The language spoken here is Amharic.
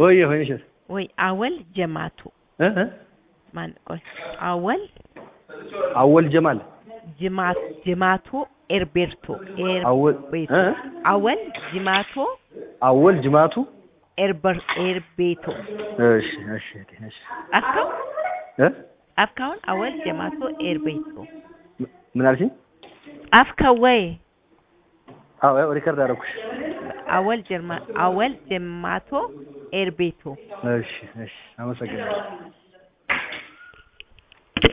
ወይ ሆይሽ ወይ አወል ጀማቱ ማን ቆይ አወል ጀማል ጅማቶ ኤርቤርቶ አወል ጅማቶ ኤርቤቶ እሺ አፍካውን አወል ጀማቶ ኤርቤቶ ምን አልሽኝ አፍካው ወይ አዎ ሪከርድ አደረኩሽ አወል ጀማቶ ኤርቤቶ እሺ አመሰግናለሁ